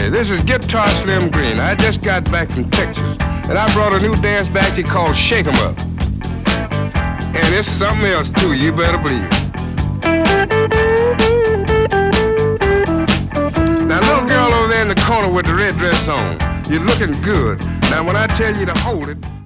Hey, this is Guitar Slim Green. I just got back from Texas, and I brought a new dance back here called Shake 'em Up. And it's something else, too. You better believe it. Now, little girl over there in the corner with the red dress on, you're looking good. Now, when I tell you to hold it...